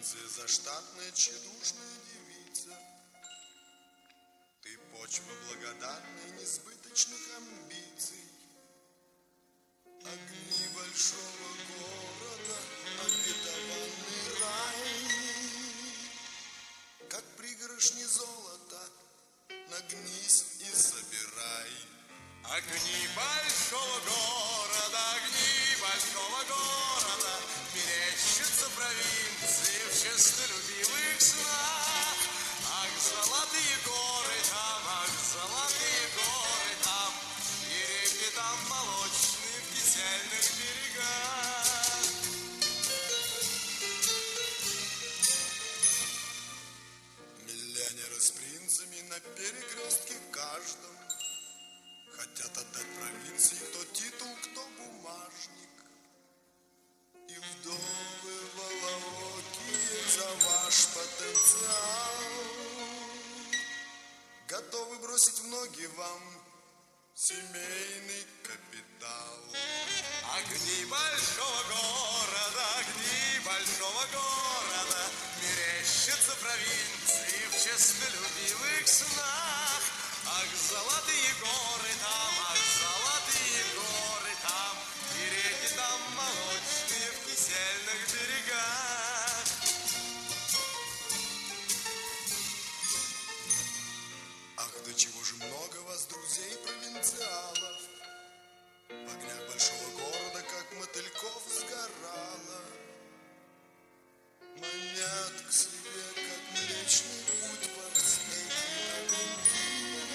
провинции заштатная тщедушная девица. Ты почва благодатная несбыточных амбиций. Огни большого города, обетованный рай. Как пригоршни золота, нагнись и собирай. Огни большого города, мерещатся провинции в честолюбивых снах. Ах, золотые горы там, и реки там молочные в кисельных берегах. Миллионеры с принцами на перекрестке каждом хотят отдать провинции кто титул, кто бумажник. И вдовы волоокие за ваш потенциал готовы бросить в ноги вам семейный капитал. Огни большого города, мерещатся провинции в честолюбивых снах. Ах, золотые горы там, и реки там молочные в кисельных берегах. Ах, до чего же много вас, друзей провинциалов, в огнях большого города, как мотыльков, сгорало. Манят к себе, как млечный путь вас эти огоньки,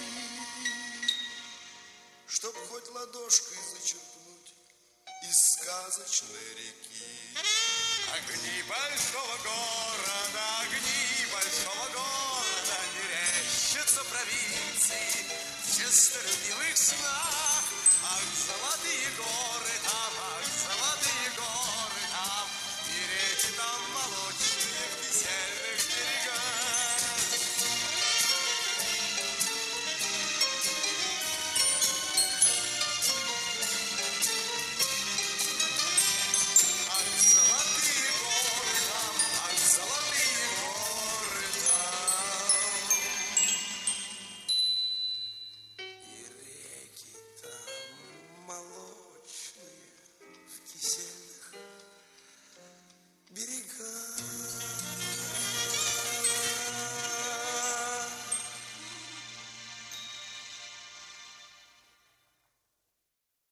чтоб хоть ладошкой зачерпнуть из сказочной реки. Огни большого города, мерещатся провинции в честолюбивых снах. Ах, золотые